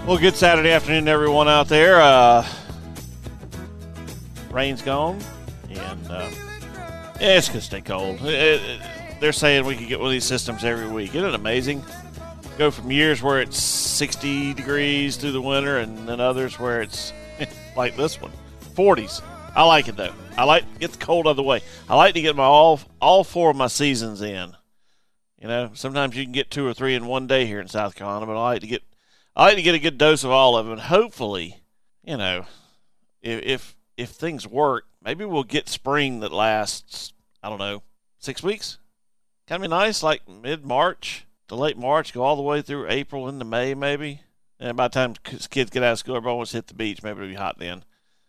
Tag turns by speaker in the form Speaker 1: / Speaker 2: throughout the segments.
Speaker 1: Well, good Saturday afternoon, everyone out there. Rain's gone, and it's going to stay cold. They're saying we could get one of these systems every week. Isn't it amazing? Go from years where it's 60 degrees through the winter, and then others where it's like this one, 40s. I like it, though. I like to get the cold out of the way. I like to get my all four of my seasons in. You know, sometimes you can get 2 or 3 in one day here in South Carolina, but I like to get a good dose of all of them. And hopefully, you know, if things work, maybe we'll get spring that lasts, I don't know, 6 weeks. Kind of be nice, like mid-March to late March, go all the way through April into May, maybe. And by the time kids get out of school, everybody wants to hit the beach. Maybe it'll be hot then.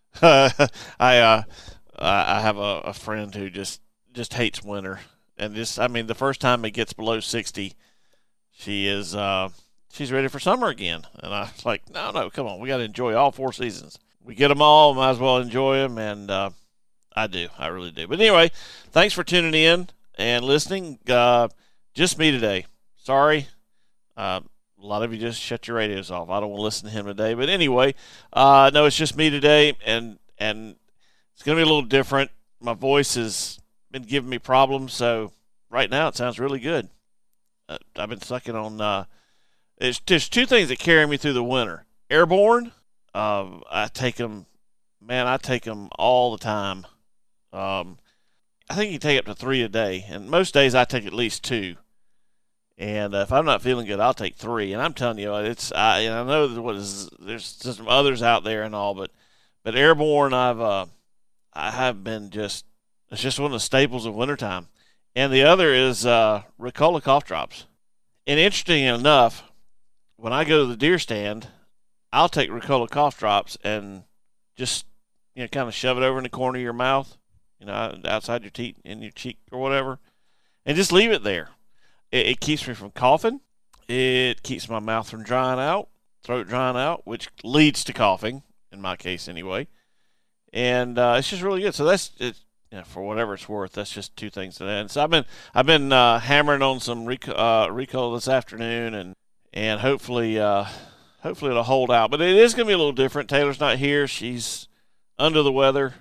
Speaker 1: I have a friend who just hates winter, and the first time it gets below 60, she's ready for summer again. And I was like, no, come on, we got to enjoy all 4 seasons. We get them all, might as well enjoy them, and I really do. But anyway, thanks for tuning in and listening. Just me today. Sorry. A lot of you just shut your radios off. I don't want to listen to him today. But anyway, no, it's just me today, and it's going to be a little different. My voice has been giving me problems, so right now it sounds really good. I've been sucking on there's 2 things that carry me through the winter. Airborne, I take them all the time. I think you take up to 3 a day, and most days I take at least 2. And if I'm not feeling good, I'll take 3. And I'm telling you, I know there's some others out there and all, but Airborne, I have been it's just one of the staples of wintertime. And the other is Ricola cough drops. And interesting enough, when I go to the deer stand, I'll take Ricola cough drops and just kind of shove it over in the corner of your mouth, outside your teeth, in your cheek or whatever, and just leave it there. It keeps me from coughing. It keeps my mouth from throat drying out, which leads to coughing, in my case anyway. And it's just really good. So that's it. For whatever it's worth, that's just 2 things today. And so I've been hammering on some Ricola this afternoon, and hopefully it'll hold out. But it is going to be a little different. Taylor's not here. She's under the weather.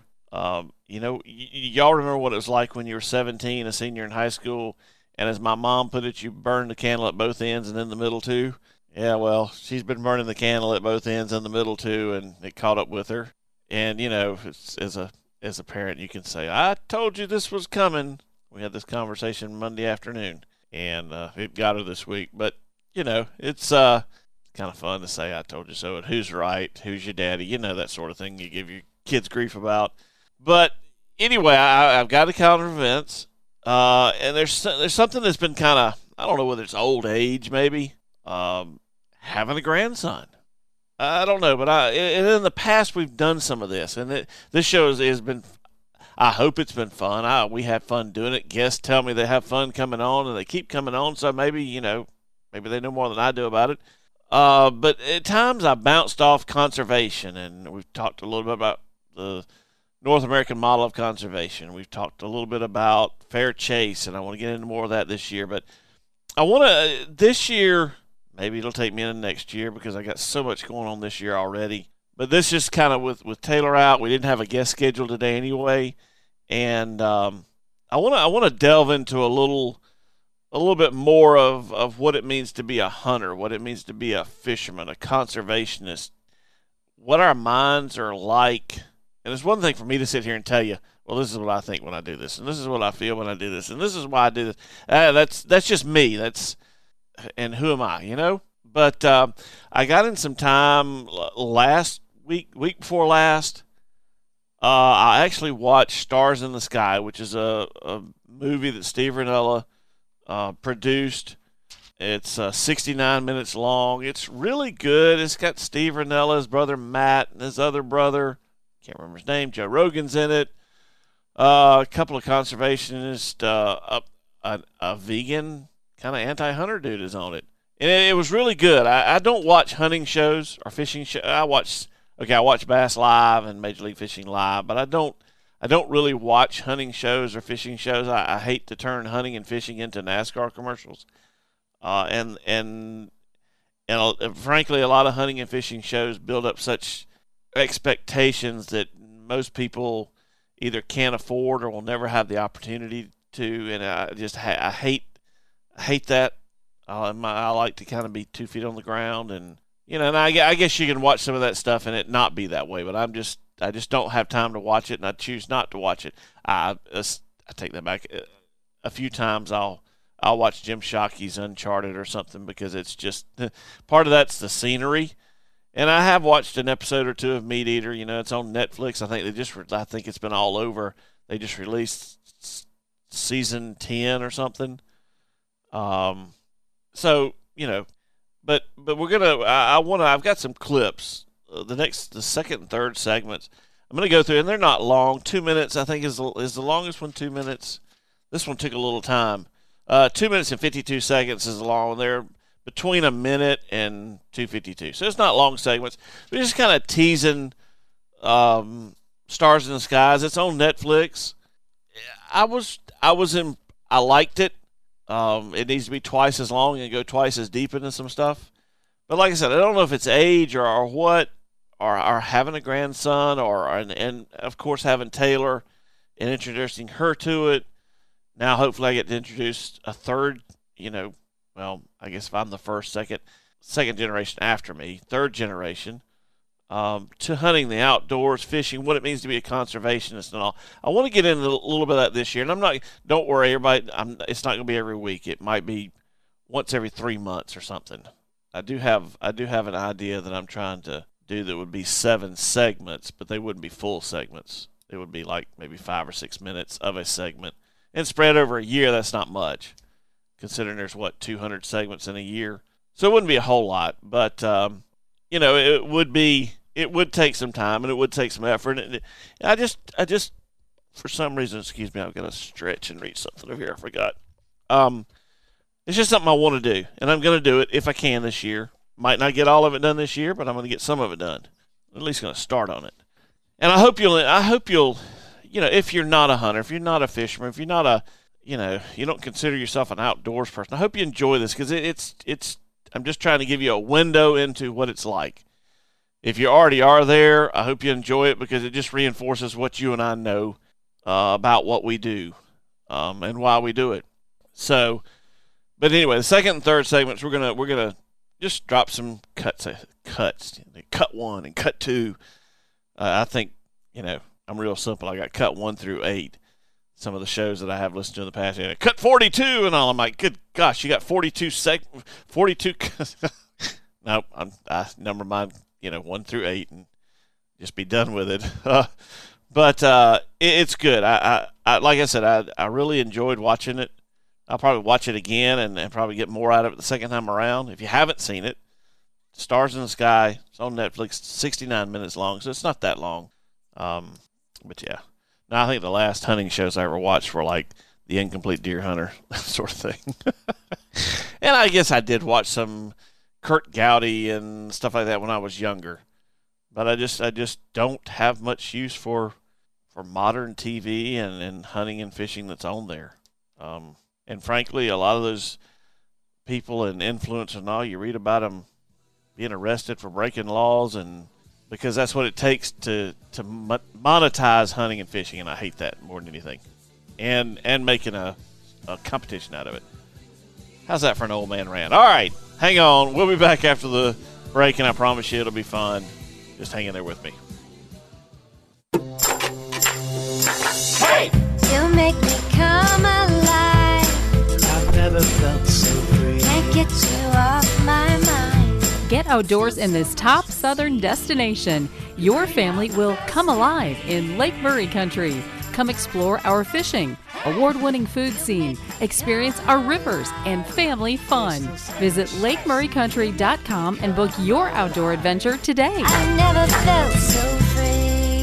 Speaker 1: Y'all remember what it was like when you were 17, a senior in high school, and as my mom put it, you burned the candle at both ends and in the middle too. Yeah, well, she's been burning the candle at both ends and the middle too, and it caught up with her. And as a parent, you can say, "I told you this was coming." We had this conversation Monday afternoon, and it got her this week. But it's kind of fun to say, "I told you so," and who's right, who's your daddy, that sort of thing. You give your kids grief about. But anyway, I've got a calendar of events. And there's something that's been kind of, I don't know whether it's old age maybe, having a grandson. I don't know, but in the past we've done some of this, and this show has been, I hope it's been fun. We have fun doing it. Guests tell me they have fun coming on, and they keep coming on, so maybe they know more than I do about it. But at times I bounced off conservation, and we've talked a little bit about the North American model of conservation. We've talked a little bit about fair chase, and I want to get into more of that this year. But I want to, this year, maybe it'll take me into next year because I got so much going on this year already. But this just kind of with Taylor out, we didn't have a guest scheduled today anyway. And I want to delve into a little bit more of what it means to be a hunter, what it means to be a fisherman, a conservationist, what our minds are like. And it's one thing for me to sit here and tell you, well, this is what I think when I do this, and this is what I feel when I do this, and this is why I do this. That's just me. And who am I, But I got in some time last week before last. I actually watched Stars in the Sky, which is a movie that Steve Rinella produced. It's 69 minutes long. It's really good. It's got Steve Rinella, his brother Matt, and his other brother, can't remember his name, Joe Rogan's in it. A couple of conservationists, a vegan kind of anti-hunter dude is on it. And it was really good. I don't watch hunting shows or fishing shows. I watch Bass Live and Major League Fishing Live, but I don't really watch hunting shows or fishing shows. I hate to turn hunting and fishing into NASCAR commercials. And and frankly, a lot of hunting and fishing shows build up such expectations that most people either can't afford or will never have the opportunity to. And I hate that. I like to kind of be 2 feet on the ground, and and I guess you can watch some of that stuff and it not be that way. But I just don't have time to watch it, and I choose not to watch it. I take that back. A few times I'll watch Jim Shockey's Uncharted or something, because it's just part of that's the scenery. And I have watched an episode or two of Meat Eater. It's on Netflix. I think it's been all over. They just released season 10 or something. So but we're gonna. I've got some clips. The second and third segments, I'm gonna go through, and they're not long. 2 minutes, I think, is the longest one. 2 minutes. This one took a little time. 2 minutes and 52 seconds is the long one. They're between a minute and 2:52. So it's not long segments. We're just kind of teasing Stars in the Skies. It's on Netflix. I liked it. It needs to be twice as long and go twice as deep into some stuff. But like I said, I don't know if it's age or what, or having a grandson, and of course having Taylor and introducing her to it. Now hopefully I get to introduce a third, well, I guess if I'm the first, second generation after me, third generation, to hunting the outdoors, fishing, what it means to be a conservationist and all. I want to get into a little bit of that this year, and don't worry, everybody, it's not going to be every week. It might be once every 3 months or something. I do have an idea that I'm trying to do that would be 7 segments, but they wouldn't be full segments. It would be like maybe 5 or 6 minutes of a segment, and spread over a year. That's not much, considering there's 200 segments in a year, so it wouldn't be a whole lot. But it would take some time, and it would take some effort. And I just for some reason, excuse me, I'm gonna stretch and read something over here. I forgot. It's just something I want to do, and I'm gonna do it if I can this year. Might not get all of it done this year, but I'm gonna get some of it done. At least gonna start on it. And I hope you'll, if you're not a hunter, if you're not a fisherman, if you're not a, you don't consider yourself an outdoors person, I hope you enjoy this, because it's. I'm just trying to give you a window into what it's like. If you already are there, I hope you enjoy it, because it just reinforces what you and I know about what we do and why we do it. So, but anyway, the second and third segments, we're gonna just drop some cuts, cut 1 and cut 2. I think I'm real simple. I got cut 1 through 8. Some of the shows that I have listened to in the past, cut 42 and all. I'm like, good gosh, you got 42 42. Nope, I number mine, 1 through 8, and just be done with it. But it's good. I like I said, I really enjoyed watching it. I'll probably watch it again and probably get more out of it the second time around. If you haven't seen it, Stars in the Sky, it's on Netflix, 69 minutes long, so it's not that long. But yeah. Now, I think the last hunting shows I ever watched were like The Incomplete Deer Hunter, sort of thing. And I guess I did watch some Kurt Gowdy and stuff like that when I was younger. But I just don't have much use for modern TV and hunting and fishing that's on there. And frankly, a lot of those people and influencers and all, you read about them being arrested for breaking laws, and because that's what it takes to monetize hunting and fishing, and I hate that more than anything. And making a competition out of it. How's that for an old man rant? All right, hang on. We'll be back after the break, and I promise you it'll be fun. Just hang in there with me.
Speaker 2: Hey! You make me come alive. I've never felt so free. Can't get you off my mind.
Speaker 3: Get outdoors in this top southern destination. Your family will come alive in Lake Murray Country. Come explore our fishing, award-winning food scene, experience our rivers, and family fun. Visit LakeMurrayCountry.com and book your outdoor adventure today.
Speaker 2: I never felt so free.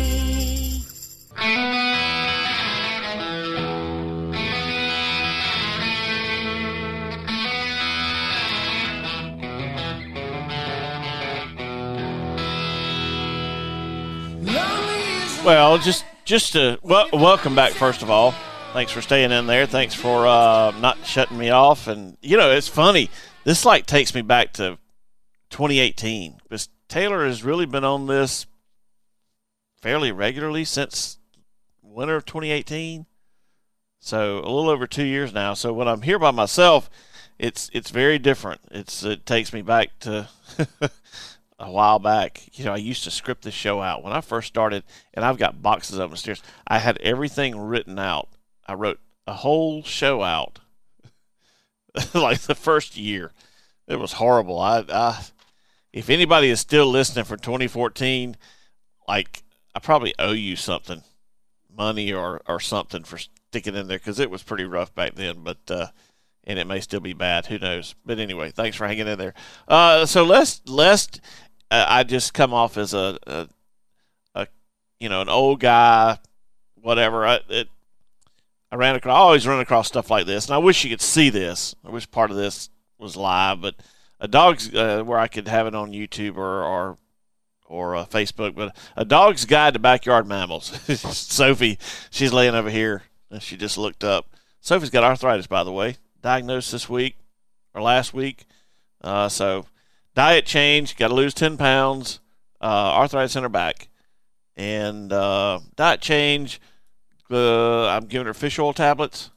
Speaker 1: Well, just to welcome back, first of all. Thanks for staying in there. Thanks for not shutting me off. And it's funny. This takes me back to 2018. Because Taylor has really been on this fairly regularly since winter of 2018. So a little over 2 years now. So when I'm here by myself, it's very different. It takes me back to a while back. I used to script this show out when I first started, and I've got boxes up the stairs. I had everything written out. I wrote a whole show out like the first year. It was horrible. If anybody is still listening for 2014, like, I probably owe you something, money or something for sticking in there, because it was pretty rough back then. But and it may still be bad. Who knows? But anyway, thanks for hanging in there. So lest I just come off as a an old guy, whatever. I always run across stuff like this, and I wish you could see this. I wish part of this was live, but a dog's where I could have it on YouTube or Facebook. But a dog's guide to backyard mammals. Sophie, she's laying over here, and she just looked up. Sophie's got arthritis, by the way, diagnosed this week or last week. So diet change, got to lose 10 pounds, arthritis in her back, and diet change. I'm giving her fish oil tablets,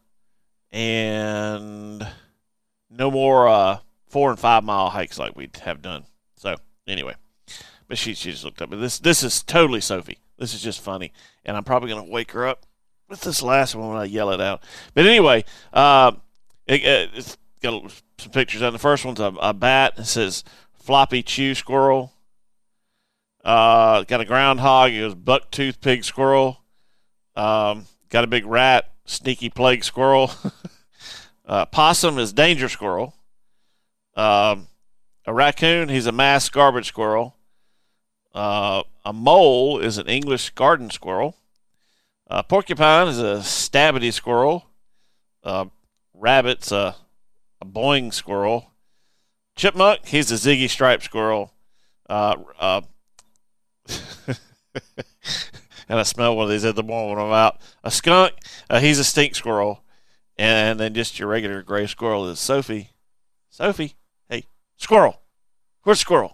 Speaker 1: and no more 4 and 5 mile hikes like we have done. So anyway, but she just looked up. But this is totally Sophie. This is just funny, and I'm probably gonna wake her up with this last one when I yell it out. But anyway, it's got some pictures. And the first one's a bat. It says floppy chew squirrel. Got a groundhog. It was buck-toothed pig squirrel. Got a big rat, sneaky plague squirrel. Possum is danger squirrel. A raccoon, he's a mass garbage squirrel. A mole is an English garden squirrel. Porcupine is a stabbity squirrel. Rabbit's a boing squirrel. Chipmunk, he's a ziggy striped squirrel. And I smell one of these at the moment when I'm out. A skunk, he's a stink squirrel. And then just your regular gray squirrel is Sophie. Sophie, hey, squirrel. Where's squirrel?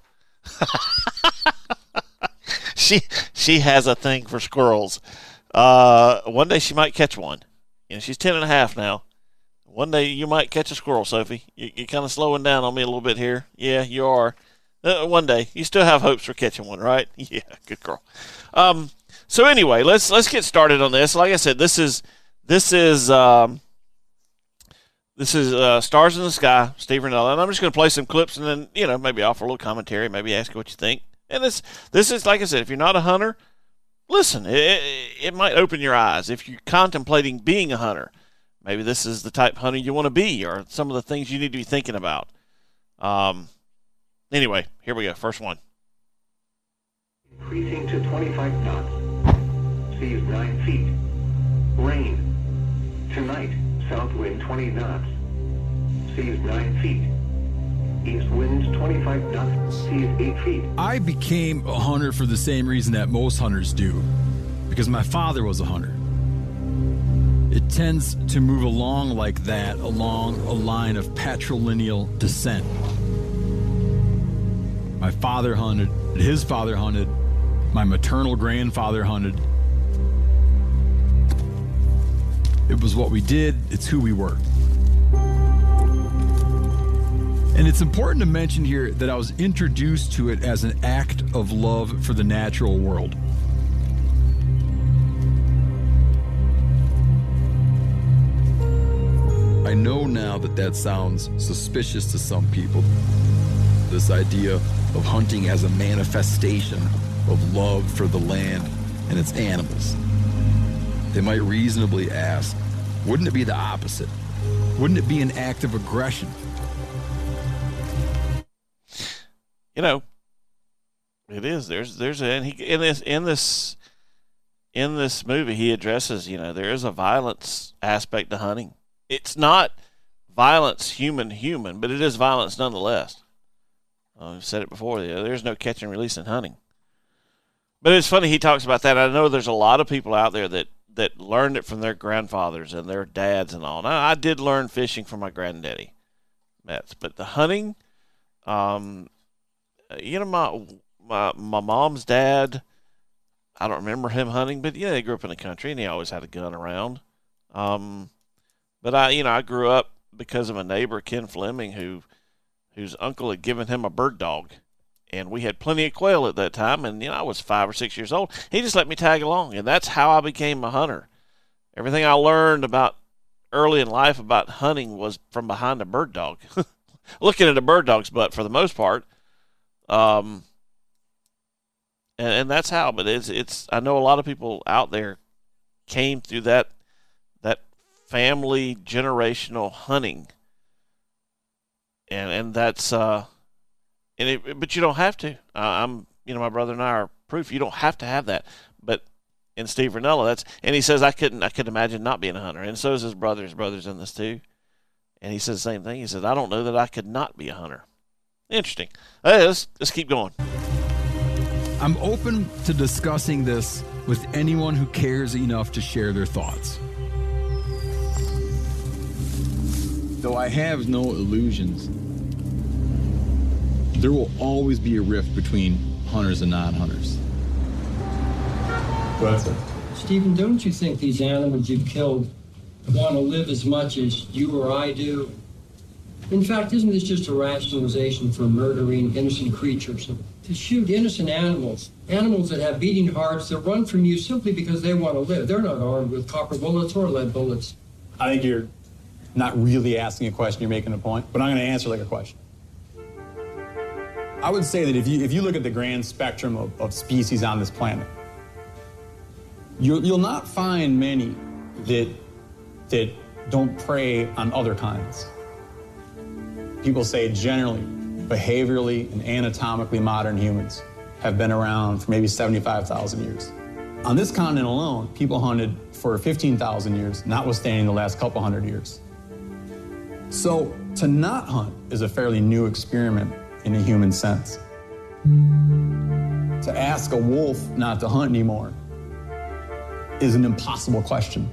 Speaker 1: She has a thing for squirrels. One day she might catch one. She's 10 and a half now. One day you might catch a squirrel, Sophie. You're kind of slowing down on me a little bit here. Yeah, you are. One day. You still have hopes for catching one, right? Yeah, good girl. So anyway, let's get started on this. Like I said, this is Stars in the Sky, Steve Rinella, and I'm just going to play some clips and then maybe offer a little commentary, maybe ask you what you think. And this is, like I said, if you're not a hunter, listen. It might open your eyes. If you're contemplating being a hunter, maybe this is the type of hunter you want to be, or some of the things you need to be thinking about. Anyway, here we go. First one.
Speaker 4: Increasing to 25 knots. Seas 9 feet. Rain. Tonight, south wind 20 knots. Seas 9 feet. East winds 25 knots. Seas 8 feet.
Speaker 5: I became a hunter for the same reason that most hunters do. Because my father was a hunter. It tends to move along like that, along a line of patrilineal descent. My father hunted, his father hunted, my maternal grandfather hunted. It was what we did, it's who we were. And it's important to mention here that I was introduced to it as an act of love for the natural world. I know now that sounds suspicious to some people. This idea of hunting as a manifestation of love for the land and its animals. They might reasonably ask, wouldn't it be the opposite? Wouldn't it be an act of aggression?
Speaker 1: It is. In this movie he addresses, there is a violence aspect to hunting. It's not violence human, but it is violence nonetheless. I've said it before. There's no catch and release in hunting. But it's funny he talks about that. I know there's a lot of people out there that learned it from their grandfathers and their dads and all. Now, I did learn fishing from my granddaddy, but the hunting, my mom's dad, I don't remember him hunting, but they grew up in the country and he always had a gun around. But I grew up because of a neighbor, Ken Fleming, whose uncle had given him a bird dog, and we had plenty of quail at that time. And I was 5 or 6 years old. He just let me tag along, and that's how I became a hunter. Everything I learned about early in life about hunting was from behind a bird dog, looking at a bird dog's butt for the most part. And that's how. But it's I know a lot of people out there came through that family generational hunting, and that's but you don't have to. My brother and I are proof you don't have to have that. But in Steve Rinella, and he says I couldn't imagine not being a hunter, and so is his brother. His brother's in this too, and he says the same thing. He says I don't know that I could not be a hunter. Interesting. Hey, let's keep going.
Speaker 5: I'm open to discussing this with anyone who cares enough to share their thoughts. Though I have no illusions, there will always be a rift between hunters and non-hunters.
Speaker 6: Go ahead, sir.
Speaker 7: Stephen, don't you think these animals you've killed want to live as much as you or I do? In fact, isn't this just a rationalization for murdering innocent creatures? To shoot innocent animals that have beating hearts, that run from you simply because they want to live. They're not armed with copper bullets or lead bullets.
Speaker 6: I think you're not really asking a question, you're making a point, but I'm going to answer like a question. I would say that if you look at the grand spectrum of species on this planet, you'll not find many that don't prey on other kinds. People say generally, behaviorally and anatomically modern humans have been around for maybe 75,000 years. On this continent alone, people hunted for 15,000 years, notwithstanding the last couple hundred years. So to not hunt is a fairly new experiment in a human sense. To ask a wolf not to hunt anymore is an impossible question.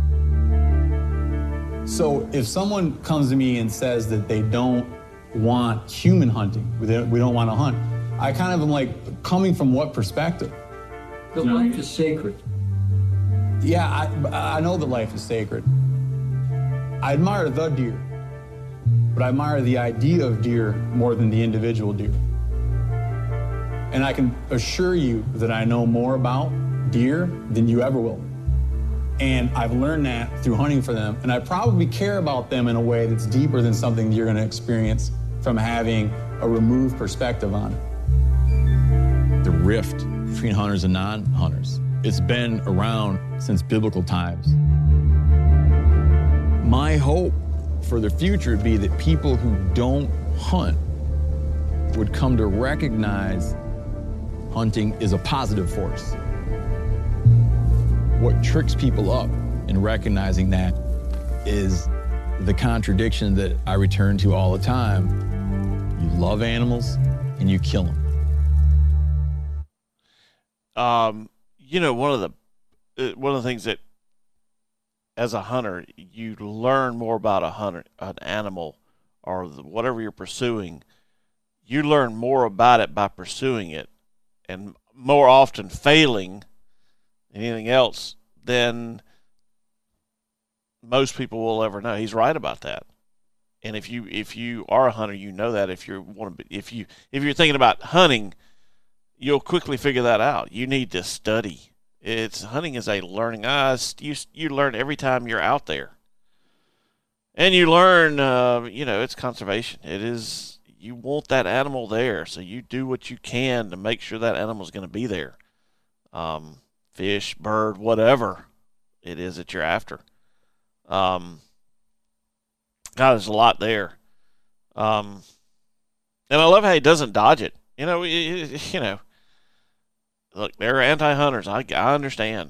Speaker 6: So if someone comes to me and says that they don't want human hunting, we don't want to hunt, I kind of am like, coming from what perspective?
Speaker 7: The life is sacred.
Speaker 6: Yeah, I know that life is sacred. I admire the deer, but I admire the idea of deer more than the individual deer. And I can assure you that I know more about deer than you ever will. And I've learned that through hunting for them. And I probably care about them in a way that's deeper than something you're going to experience from having a removed perspective on it.
Speaker 5: The rift between hunters and non-hunters, it's been around since biblical times. My hope for the future would be that people who don't hunt would come to recognize hunting is a positive force. What tricks people up in recognizing that is the contradiction that I return to all the time. You love animals and you kill them.
Speaker 1: One of the things that as a hunter, you learn more about an animal or whatever you're pursuing. You learn more about it by pursuing it, and more often failing than anything else than most people will ever know. He's right about that. And if you are a hunter, you know that. If you're thinking about hunting, you'll quickly figure that out. You need to study. Hunting is a learning. You learn every time you're out there, and you learn. It's conservation. It is. You want that animal there, so you do what you can to make sure that animal's going to be there. Fish, bird, whatever it is that you're after. God, there's a lot there. And I love how he doesn't dodge it. Look, they're anti-hunters. I understand.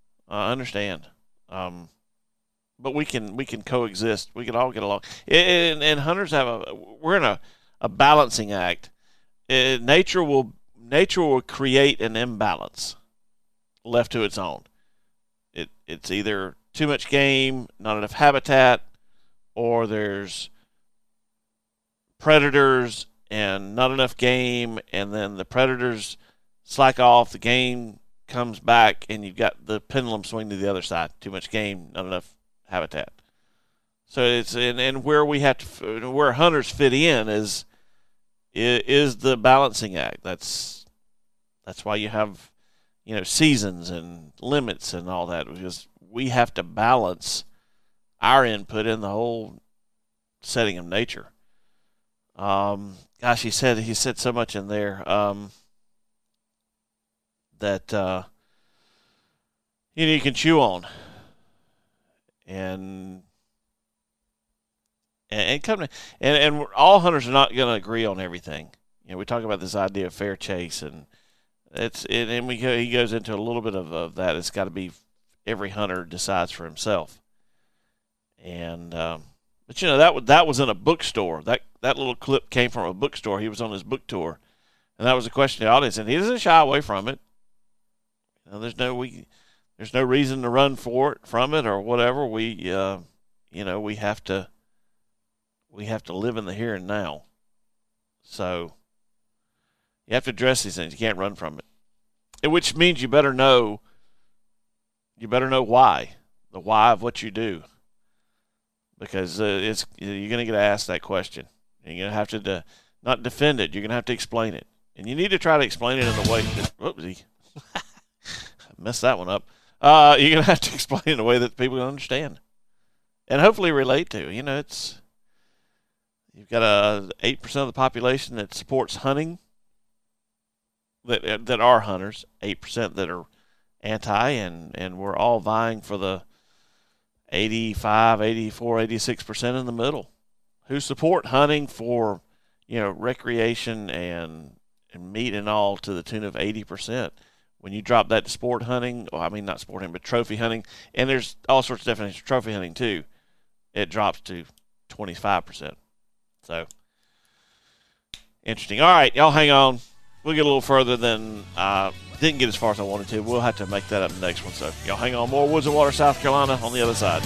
Speaker 1: But we can coexist. We can all get along. And hunters we're in a balancing act. Nature will create an imbalance left to its own. It's either too much game, not enough habitat, or there's predators and not enough game, and then the predators slack off, the game comes back, and you've got the pendulum swing to the other side. Too much game, not enough habitat. So it's and where we have to, where hunters fit in is the balancing act. That's why you have, seasons and limits and all that, because we have to balance our input in the whole setting of nature. Gosh, he said so much in there that you can chew on, and all hunters are not going to agree on everything. We talk about this idea of fair chase, and he goes into a little bit of that. It's got to be every hunter decides for himself, and but that was in a bookstore. That little clip came from a bookstore. He was on his book tour, and that was a question to the audience, and he doesn't shy away from it. There's no reason to run from it or whatever. We have to live in the here and now. So you have to address these things. You can't run from it. Which means you better know why, the why of what you do, because you're going to get asked that question. And you're going to have to not defend it. You're going to have to explain it, and you need to try to explain it in a way that. Whoopsie, I messed that one up. You're going to have to explain it in a way that people can understand and hopefully relate to. You've got 8% of the population that supports hunting, that are hunters, 8% that are anti, and we're all vying for the 85, 84, 86% in the middle who support hunting for, recreation and meat and all to the tune of 80%. When you drop that to sport hunting, not sport hunting, but trophy hunting, and there's all sorts of definitions of trophy hunting too, it drops to 25%. So, interesting. All right, y'all hang on. We'll get a little further than didn't get as far as I wanted to. We'll have to make that up in the next one. So, y'all hang on. More Woods and Water, South Carolina on the other side.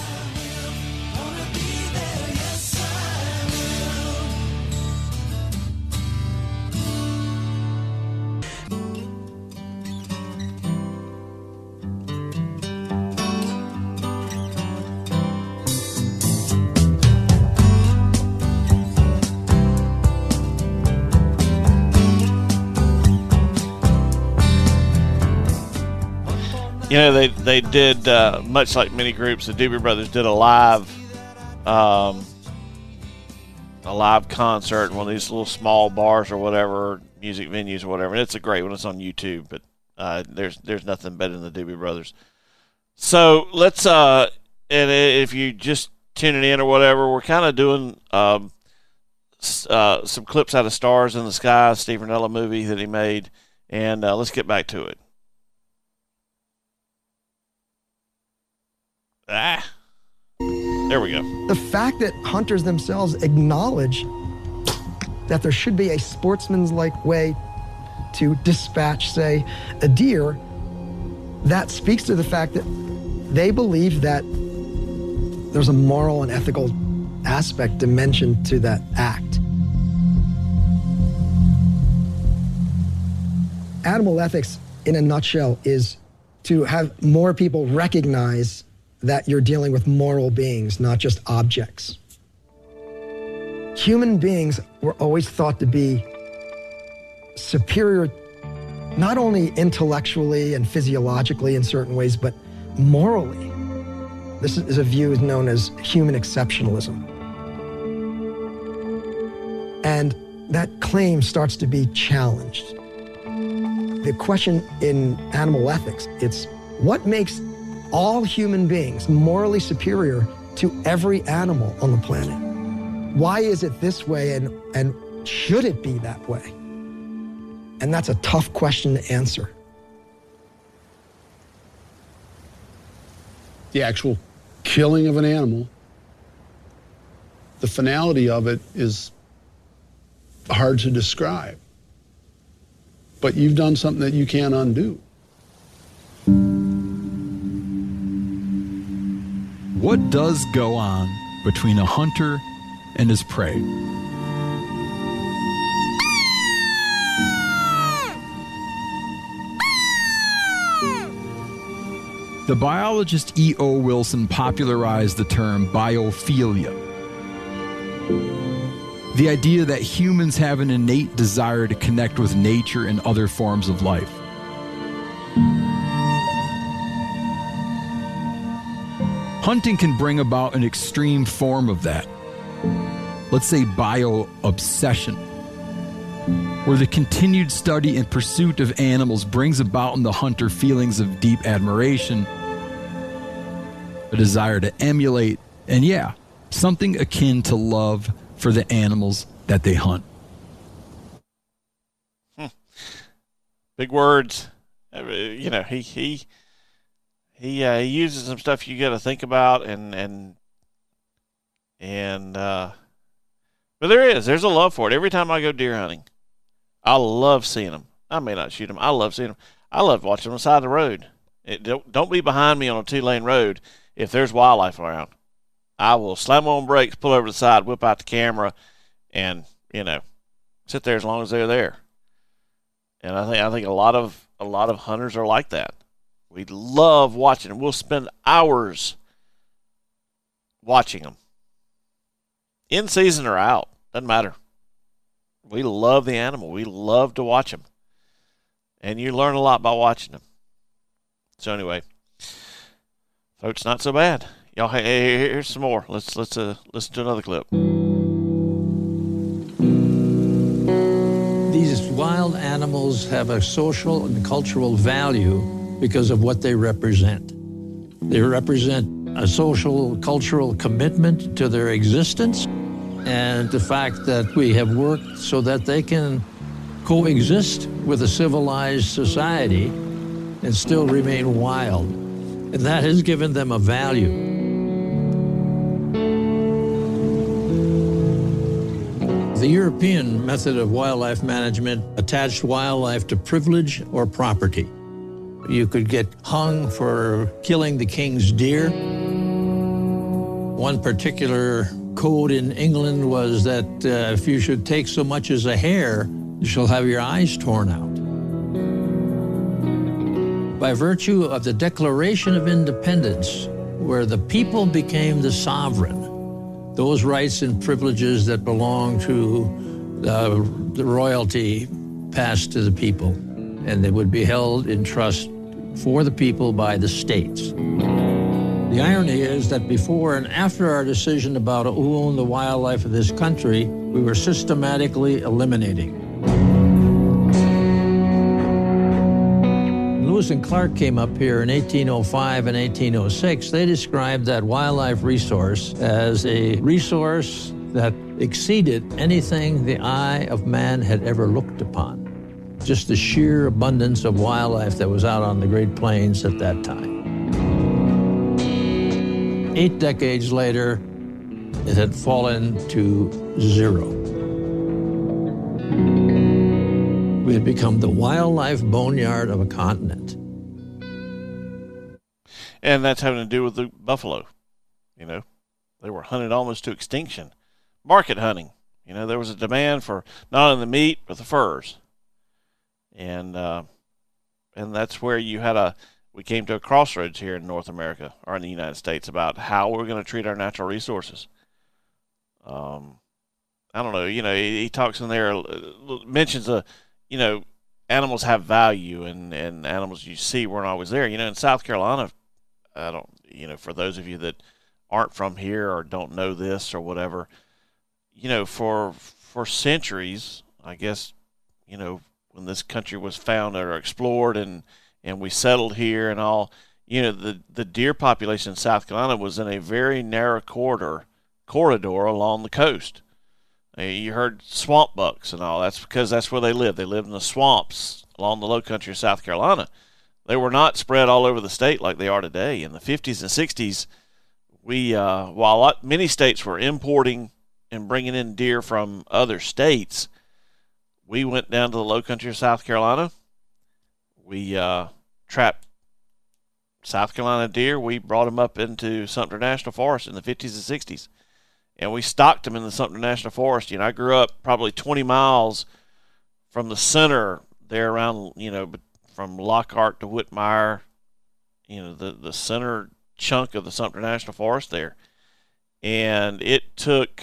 Speaker 1: They did, much like many groups, the Doobie Brothers did a live concert in one of these little small bars or whatever, music venues or whatever. And it's a great one. It's on YouTube, but there's nothing better than the Doobie Brothers. So let's, and if you just tuning in or whatever, we're kind of doing some clips out of Stars in the Sky, Steve Rinella movie that he made, and let's get back to it. There we go.
Speaker 8: The fact that hunters themselves acknowledge that there should be a sportsman's-like way to dispatch, say, a deer, that speaks to the fact that they believe that there's a moral and ethical aspect, dimension to that act. Animal ethics, in a nutshell, is to have more people recognize that you're dealing with moral beings, not just objects. Human beings were always thought to be superior, not only intellectually and physiologically in certain ways, but morally. This is a view known as human exceptionalism. And that claim starts to be challenged. The question in animal ethics, it's what makes all human beings morally superior to every animal on the planet? Why is it this way, and should it be that way? And that's a tough question to answer.
Speaker 9: The actual killing of an animal, the finality of it is hard to describe. But you've done something that you can't undo.
Speaker 5: What does go on between a hunter and his prey? The biologist E.O. Wilson popularized the term biophilia. The idea that humans have an innate desire to connect with nature and other forms of life. Hunting can bring about an extreme form of that. Let's say bio-obsession, where the continued study and pursuit of animals brings about in the hunter feelings of deep admiration, a desire to emulate, and something akin to love for the animals that they hunt.
Speaker 1: Big words. You know, he uses some stuff you got to think about, but there's a love for it. Every time I go deer hunting, I love seeing them. I may not shoot them. I love seeing them. I love watching them on the side of the road. Don't be behind me on a 2-lane road if there's wildlife around. I will slam on brakes, pull over to the side, whip out the camera, and sit there as long as they're there. And I think a lot of hunters are like that. We love watching them. We'll spend hours watching them. In season or out, doesn't matter. We love the animal. We love to watch them. And you learn a lot by watching them. So anyway, folks, not so bad. Y'all, hey, here's some more. Let's listen to another clip.
Speaker 10: These wild animals have a social and cultural value because of what they represent. They represent a social, cultural commitment to their existence and the fact that we have worked so that they can coexist with a civilized society and still remain wild. And that has given them a value. The European method of wildlife management attached wildlife to privilege or property. You could get hung for killing the king's deer. One particular code in England was that if you should take so much as a hair, you shall have your eyes torn out. By virtue of the Declaration of Independence, where the people became the sovereign, those rights and privileges that belong to the royalty passed to the people, and they would be held in trust for the people by the states. The irony is that before and after our decision about who owned the wildlife of this country, we were systematically eliminating. Lewis and Clark came up here in 1805 and 1806. They described that wildlife resource as a resource that exceeded anything the eye of man had ever looked upon. Just the sheer abundance of wildlife that was out on the Great Plains at that time. 8 decades later, it had fallen to 0. We had become the wildlife boneyard of a continent.
Speaker 1: And that's having to do with the buffalo. They were hunted almost to extinction. Market hunting. There was a demand for not only the meat, but the furs. And that's where we came to a crossroads here in North America, or in the United States, about how we're going to treat our natural resources. I don't know, he talks in there, mentions animals have value, and animals you see weren't always there. In South Carolina, for those of you that aren't from here or don't know this or whatever, for centuries, I guess, when this country was founded or explored and we settled here and all, the deer population in South Carolina was in a very narrow corridor along the coast. You heard swamp bucks and all. That's because that's where they lived. They lived in the swamps along the low country of South Carolina. They were not spread all over the state like they are today. In the 50s and 60s, while many states were importing and bringing in deer from other states, we went down to the low country of South Carolina. We trapped South Carolina deer. We brought them up into Sumter National Forest in the 50s and 60s. And we stocked them in the Sumter National Forest. I grew up probably 20 miles from the center there around, from Lockhart to Whitmire the center chunk of the Sumter National Forest there. And it took,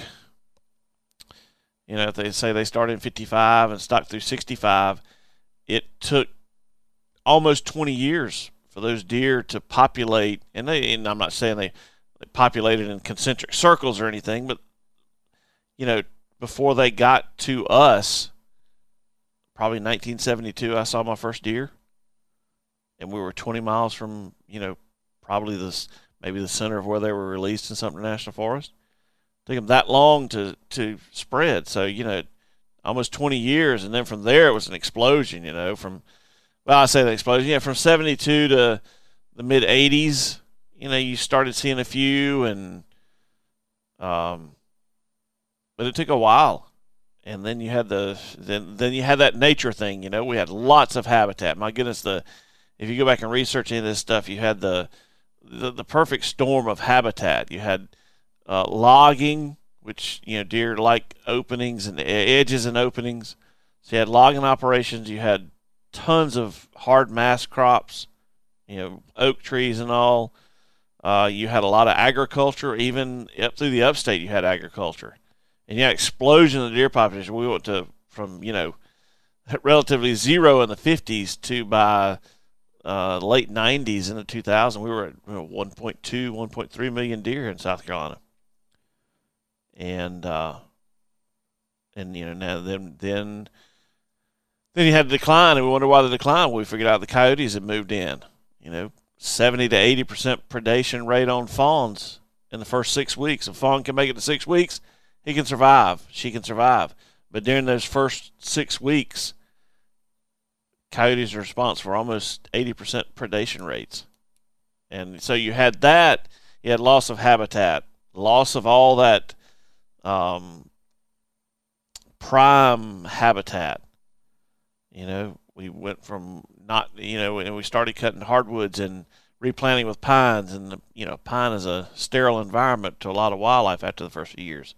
Speaker 1: if they say they started in 55 and stuck through 65, it took almost 20 years for those deer to populate. And I'm not saying they populated in concentric circles or anything, but, before they got to us, probably 1972, I saw my first deer. And we were 20 miles from, probably maybe the center of where they were released in Sumter National Forest. It took them that long to spread. So, almost 20 years. And then from there, it was an explosion, I say the explosion. From 72 to the mid-80s, you started seeing a few. But it took a while. And then you had then you had that nature thing, We had lots of habitat. My goodness, if you go back and research any of this stuff, you had the perfect storm of habitat. You had logging, which deer like openings and edges and openings. So you had logging operations. You had tons of hard mass crops, oak trees and all. You had a lot of agriculture, even up through the upstate. You had agriculture, and you had explosion of the deer population. We went from relatively zero in the 50s to by late 90s into 2000, we were at 1.2, 1.3 million deer in South Carolina. And now then you had the decline, and we wonder why the decline. We figured out the coyotes had moved in. 70 to 80% predation rate on fawns in the first 6 weeks. If a fawn can make it to 6 weeks, he can survive. She can survive. But during those first 6 weeks, coyotes are responsible for almost 80% predation rates. And so you had that. You had loss of habitat, loss of all that prime habitat. We went from and we started cutting hardwoods and replanting with pines. And, pine is a sterile environment to a lot of wildlife after the first few years.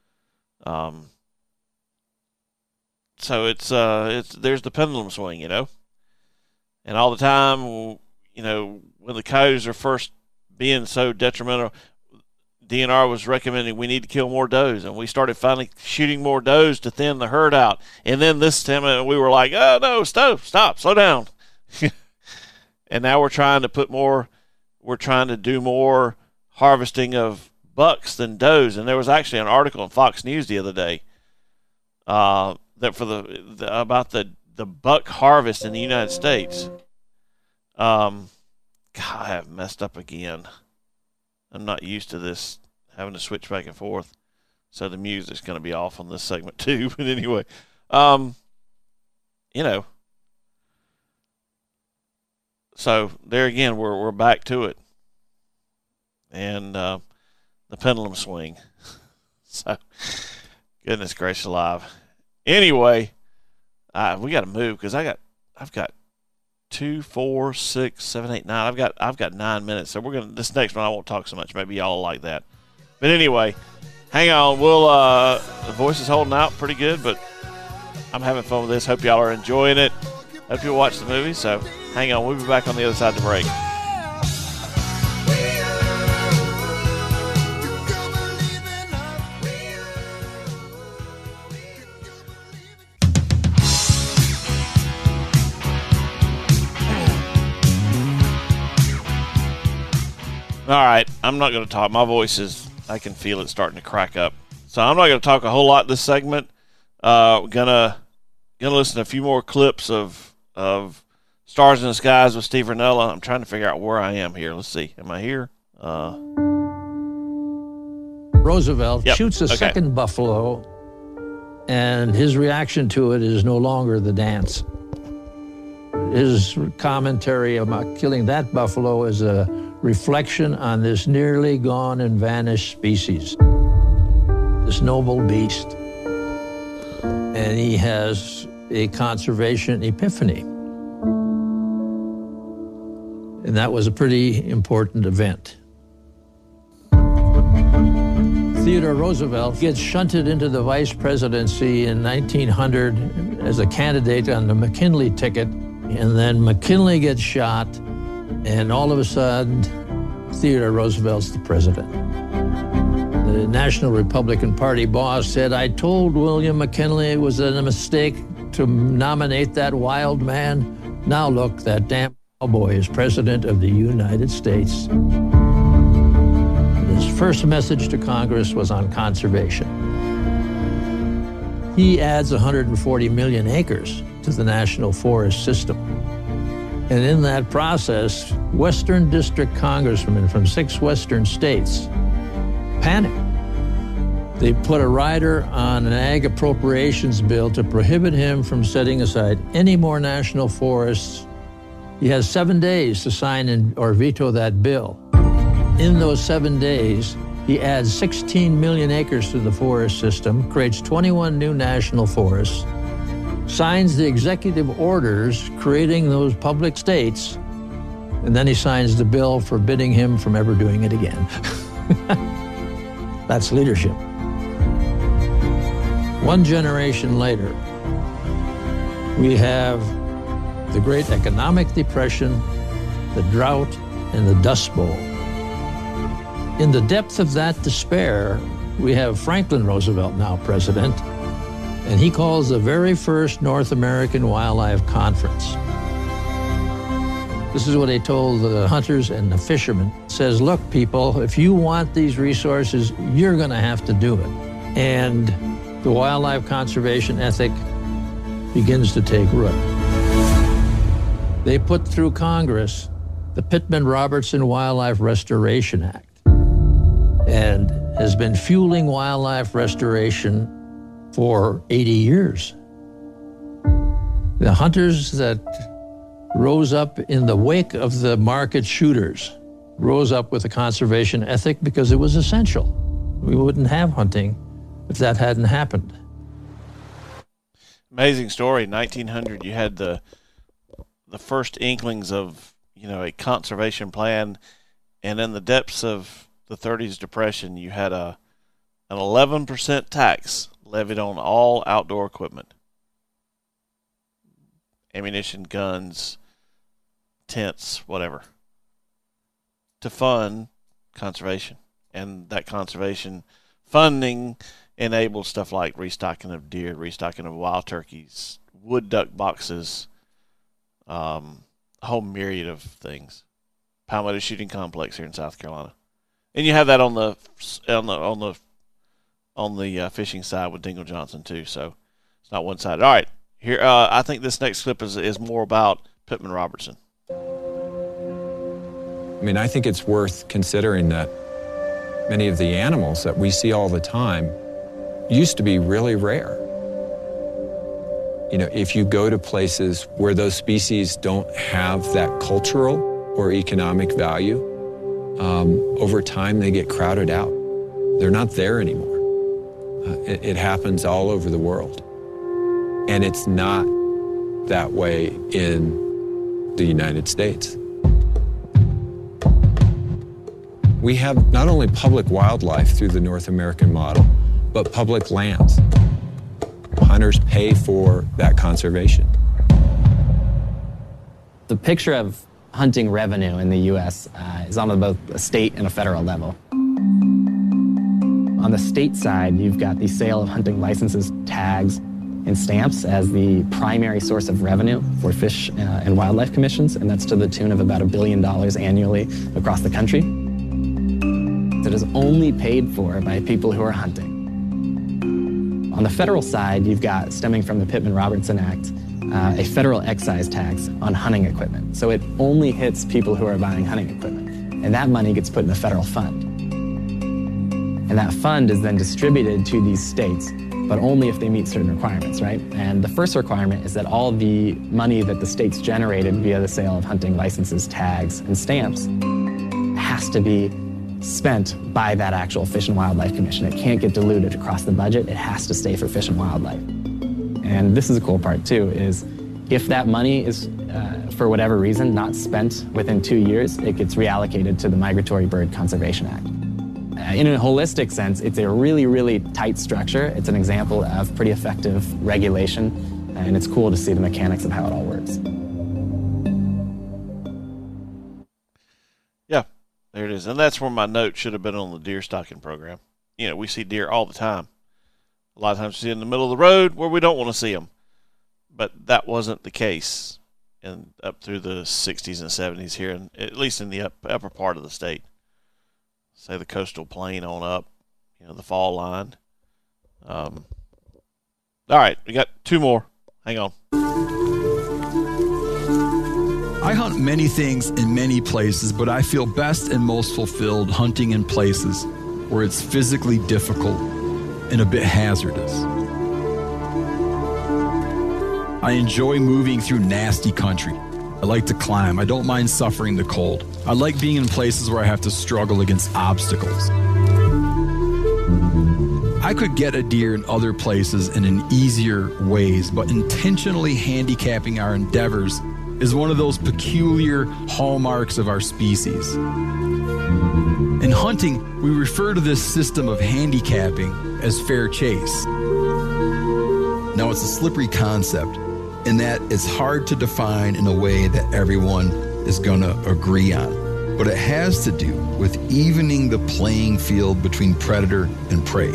Speaker 1: So it's there's the pendulum swing, and all the time, when the coyotes are first being so detrimental, DNR was recommending we need to kill more does, and we started finally shooting more does to thin the herd out. And then this time we were like, oh no, stop, slow down. And now we're trying to do more harvesting of bucks than does. And there was actually an article in Fox News the other day that for about the buck harvest in the United States. God, I have messed up again. I'm not used to this, having to switch back and forth. So the music's going to be off on this segment too. But anyway, so there again, we're back to it. And the pendulum swing. So, goodness gracious alive. Anyway, we got to move because I've got 2, 4, 6, 7, 8, 9. I've got 9 minutes. So this next one I won't talk so much. Maybe y'all will like that. But anyway, hang on. The voice is holding out pretty good, but I'm having fun with this. Hope y'all are enjoying it. Hope you'll watch the movie. So hang on. We'll be back on the other side of the break. All right, I'm not going to talk. My voice I can feel it starting to crack up. So I'm not going to talk a whole lot this segment. We're gonna listen to a few more clips of Stars in the Skies with Steve Rinella. I'm trying to figure out where I am here. Let's see. Am I here?
Speaker 10: Roosevelt shoots a second buffalo, and his reaction to it is no longer the dance. His commentary about killing that buffalo is a reflection on this nearly gone and vanished species, this noble beast. And he has a conservation epiphany. And that was a pretty important event. Theodore Roosevelt gets shunted into the vice presidency in 1900 as a candidate on the McKinley ticket. And then McKinley gets shot, And all of a sudden, Theodore Roosevelt's the president. The National Republican Party boss said, I told William McKinley it was a mistake to nominate that wild man. Now look, that damn cowboy is president of the United States. His first message to Congress was on conservation. He adds 140 million acres to the national forest system. And in that process, Western District congressmen from 6 Western states panicked. They put a rider on an ag appropriations bill to prohibit him from setting aside any more national forests. He has 7 days to sign or veto that bill. In those 7 days, he adds 16 million acres to the forest system, creates 21 new national forests, signs the executive orders creating those public states, and then he signs the bill forbidding him from ever doing it again. That's leadership. 1 generation later, we have the Great Economic Depression, the drought, and the Dust Bowl. In the depth of that despair, we have Franklin Roosevelt, now president, and he calls the very first North American Wildlife Conference. This is what he told the hunters and the fishermen. He says, look, people, if you want these resources, you're going to have to do it. And the wildlife conservation ethic begins to take root. They put through Congress the Pittman-Robertson Wildlife Restoration Act, and has been fueling wildlife restoration for 80 years. The hunters that rose up in the wake of the market shooters rose up with a conservation ethic because it was essential. We wouldn't have hunting if that hadn't happened.
Speaker 1: Amazing story. 1900, you had the first inklings of, a conservation plan, and in the depths of the 30s depression, you had an 11% tax levied on all outdoor equipment. Ammunition, guns, tents, whatever, to fund conservation. And that conservation funding enabled stuff like restocking of deer, restocking of wild turkeys, wood duck boxes, a whole myriad of things. Palmetto Shooting Complex here in South Carolina. And you have that on the fishing side with Dingle Johnson too, so it's not one-sided. All right, here I think this next clip is more about Pittman Robertson.
Speaker 11: I mean, I think it's worth considering that many of the animals that we see all the time used to be really rare. If you go to places where those species don't have that cultural or economic value, over time they get crowded out. They're not there anymore. It happens all over the world. And it's not that way in the United States. We have not only public wildlife through the North American model, but public lands. Hunters pay for that conservation.
Speaker 12: The picture of hunting revenue in the U.S. Is on both a state and a federal level. On the state side, you've got the sale of hunting licenses, tags, and stamps as the primary source of revenue for fish and wildlife commissions, and that's to the tune of about $1 billion annually across the country. It is only paid for by people who are hunting. On the federal side, you've got, stemming from the Pittman-Robertson Act, a federal excise tax on hunting equipment. So it only hits people who are buying hunting equipment. And that money gets put in a federal fund. And that fund is then distributed to these states, but only if they meet certain requirements, right? And the first requirement is that all the money that the states generated via the sale of hunting licenses, tags, and stamps has to be spent by that actual Fish and Wildlife Commission. It can't get diluted across the budget. It has to stay for Fish and Wildlife. And this is the cool part too, is if that money is, for whatever reason, not spent within 2 years, it gets reallocated to the Migratory Bird Conservation Act. In a holistic sense, it's a really, really tight structure. It's an example of pretty effective regulation, and it's cool to see the mechanics of how it all works.
Speaker 1: Yeah, there it is. And that's where my note should have been on the deer stalking program. You know, we see deer all the time. A lot of times we see in the middle of the road where we don't want to see them. But that wasn't the case up through the 60s and 70s here, at least in the upper part of the state. Say the coastal plain on up, you know, the fall line. All right, we got 2 more. Hang on.
Speaker 5: I hunt many things in many places, but I feel best and most fulfilled hunting in places where it's physically difficult and a bit hazardous. I enjoy moving through nasty country. I like to climb. I don't mind suffering the cold. I like being in places where I have to struggle against obstacles. I could get a deer in other places and in easier ways, but intentionally handicapping our endeavors is one of those peculiar hallmarks of our species. In hunting, we refer to this system of handicapping as fair chase. Now, it's a slippery concept in that it's hard to define in a way that everyone is going to agree on. But it has to do with evening the playing field between predator and prey,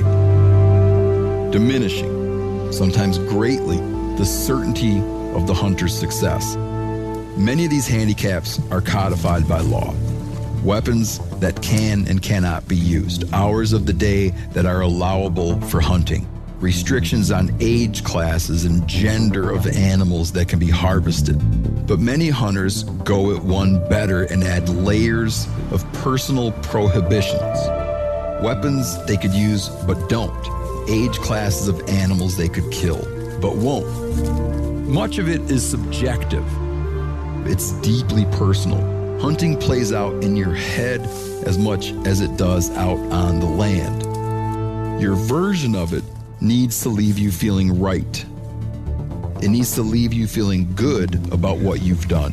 Speaker 5: diminishing, sometimes greatly, the certainty of the hunter's success. Many of these handicaps are codified by law. Weapons that can and cannot be used, hours of the day that are allowable for hunting, restrictions on age classes and gender of animals that can be harvested. But many hunters go it one better and add layers of personal prohibitions. Weapons they could use but don't. Age classes of animals they could kill but won't. Much of it is subjective. It's deeply personal. Hunting plays out in your head as much as it does out on the land. Your version of it needs to leave you feeling right. It needs to leave you feeling good about what you've done.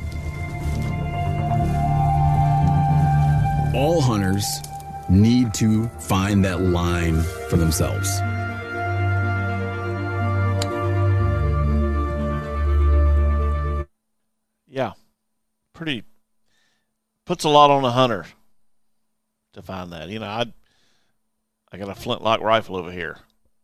Speaker 5: All hunters need to find that line for themselves.
Speaker 1: Yeah, pretty puts a lot on a hunter to find that. You know, I got a flintlock rifle over here.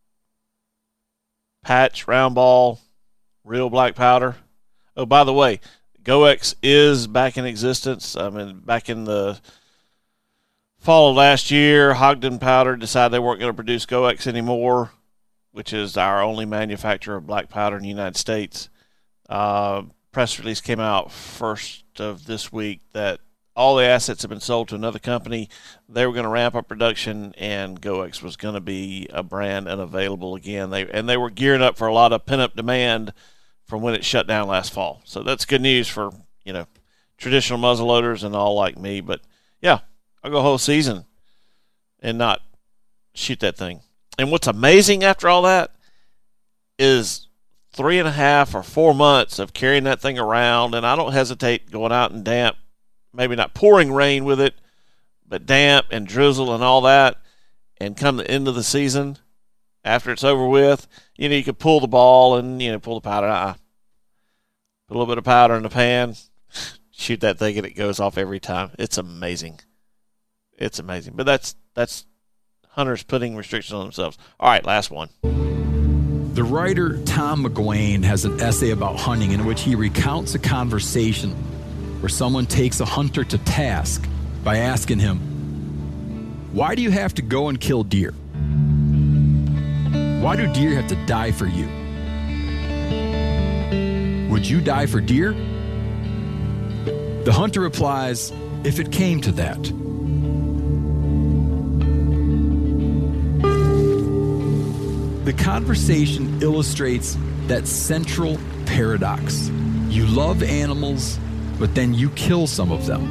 Speaker 1: Patch, round ball, real black powder. Oh, by the way, GoEx is back in existence. I mean, back in the fall of last year, Ogden Powder decided they weren't going to produce GoEx anymore, which is our only manufacturer of black powder in the United States. Press release came out first of this week that all the assets have been sold to another company. They were going to ramp up production, and GoEx was going to be a brand and available again. They were gearing up for a lot of pent-up demand from when it shut down last fall. So that's good news for, you know, traditional muzzleloaders and all like me. But, yeah, I'll go a whole season and not shoot that thing. And what's amazing after all that is 3.5 or 4 months of carrying that thing around, and I don't hesitate going out in damp, maybe not pouring rain with it, but damp and drizzle and all that, and come the end of the season, after it's over with, you know, you could pull the ball and, you know, pull the powder. Put a little bit of powder in the pan, shoot that thing, and it goes off every time. It's amazing. It's amazing. But that's hunters putting restrictions on themselves. All right, last one.
Speaker 5: The writer Tom McGuane has an essay about hunting in which he recounts a conversation where someone takes a hunter to task by asking him, "Why do you have to go and kill deer? Why do deer have to die for you? Would you die for deer?" The hunter replies, "If it came to that." The conversation illustrates that central paradox. You love animals, but then you kill some of them.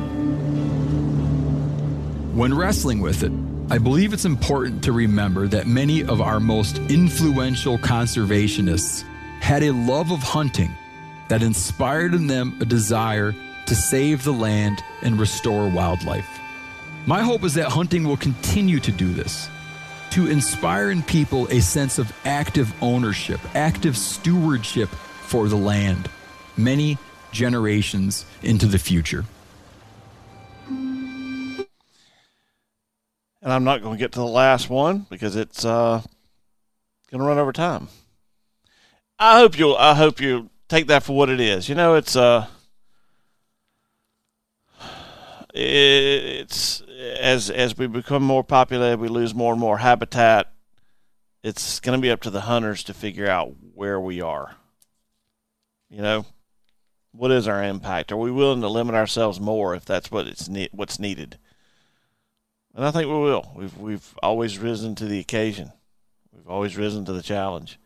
Speaker 5: When wrestling with it, I believe it's important to remember that many of our most influential conservationists had a love of hunting that inspired in them a desire to save the land and restore wildlife. My hope is that hunting will continue to do this, to inspire in people a sense of active ownership, active stewardship for the land, many generations into the future.
Speaker 1: And I'm not going to get to the last one because it's going to run over time. I hope you'll take that for what it is. You know, it's as we become more populated, we lose more and more habitat. It's going to be up to the hunters to figure out where we are. You know, what is our impact? Are we willing to limit ourselves more if that's what's needed? And I think we will. We've always risen to the occasion. We've always risen to the challenge.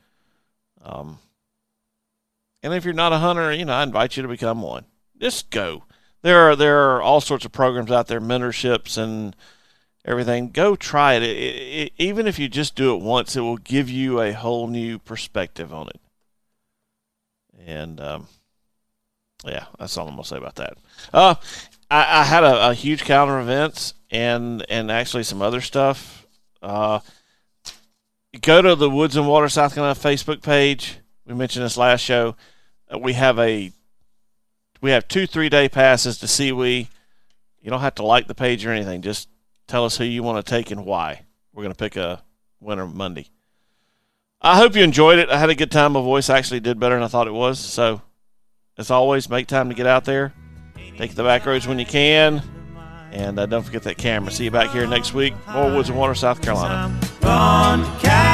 Speaker 1: And if you're not a hunter, you know, I invite you to become one. Just go. There are all sorts of programs out there, mentorships and everything. Go try it. Even if you just do it once, it will give you a whole new perspective on it. And yeah, that's all I'm gonna say about that. I had a huge calendar of events and actually some other stuff. Go to the Woods and Water South Carolina Facebook page. We mentioned this last show. We have 2 3-day passes to SeaWee. You don't have to like the page or anything. Just tell us who you want to take and why. We're going to pick a winner Monday. I hope you enjoyed it. I had a good time. My voice actually did better than I thought it was. So, as always, make time to get out there. Take the back roads when you can. And don't forget that camera. See you back here next week. More Woods and Water, South Carolina.